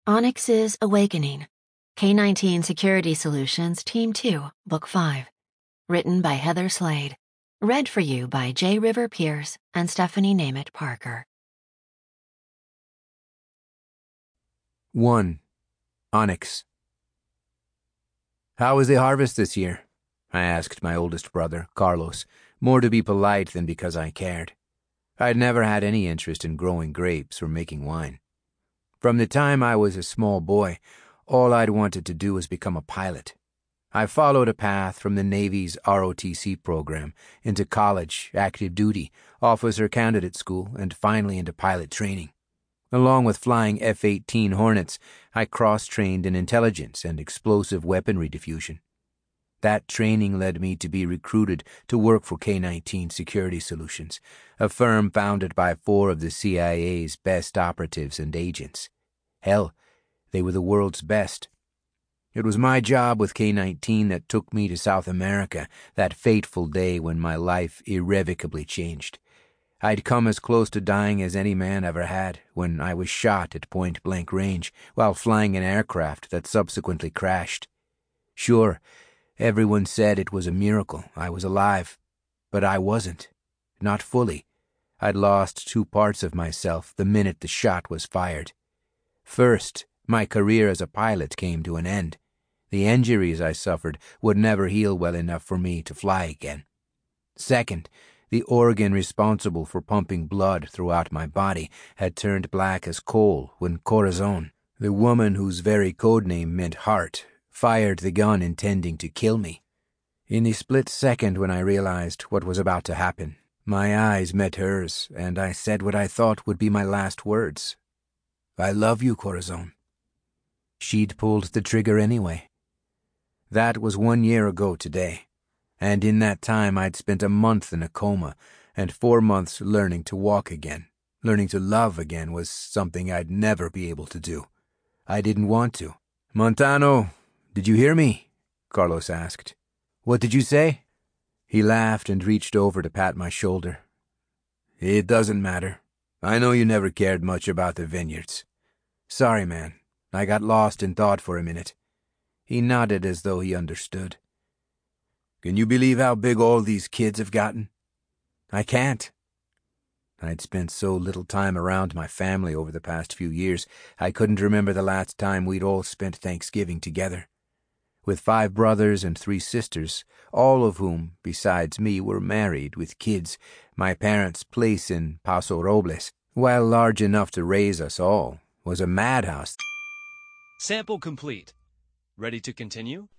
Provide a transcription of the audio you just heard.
Onyx's Awakening. K-19 Security Solutions Team 2, Book 5. Written by Heather Slade. Read for you by J. River Pierce and Stephanie Nemeth Parker. 1. Onyx. How was the harvest this year? I asked my oldest brother, Carlos, more to be polite than because I cared. I'd never had any interest in growing grapes or making wine. From the time I was a small boy, all I'd wanted to do was become a pilot. I followed a path from the Navy's ROTC program into college, active duty, officer candidate school, and finally into pilot training. Along with flying F-18 Hornets, I cross-trained in intelligence and explosive weaponry diffusion. That training led me to be recruited to work for K-19 Security Solutions, a firm founded by 4 of the CIA's best operatives and agents. Hell, they were the world's best. It was my job with K-19 that took me to South America that fateful day when my life irrevocably changed. I'd come as close to dying as any man ever had when I was shot at point-blank range while flying an aircraft that subsequently crashed. Sure, everyone said it was a miracle I was alive, but I wasn't. Not fully. I'd lost 2 parts of myself the minute the shot was fired. First, my career as a pilot came to an end. The injuries I suffered would never heal well enough for me to fly again. Second, the organ responsible for pumping blood throughout my body had turned black as coal when Corazon, the woman whose very codename meant heart, fired the gun intending to kill me. In the split second when I realized what was about to happen, my eyes met hers, and I said what I thought would be my last words. I love you, Corazon. She'd pulled the trigger anyway. That was 1 year ago today, and in that time I'd spent a month in a coma and 4 months learning to walk again. Learning to love again was something I'd never be able to do. I didn't want to. Montano, did you hear me? Carlos asked. What did you say? He laughed and reached over to pat my shoulder. It doesn't matter. I know you never cared much about the vineyards. Sorry, man. I got lost in thought for a minute. He nodded as though he understood. Can you believe how big all these kids have gotten? I can't. I'd spent so little time around my family over the past few years, I couldn't remember the last time we'd all spent Thanksgiving together. With 5 brothers and 3 sisters, all of whom, besides me, were married with kids, my parents' place in Paso Robles, while large enough to raise us all, was a madhouse. Sample complete. Ready to continue?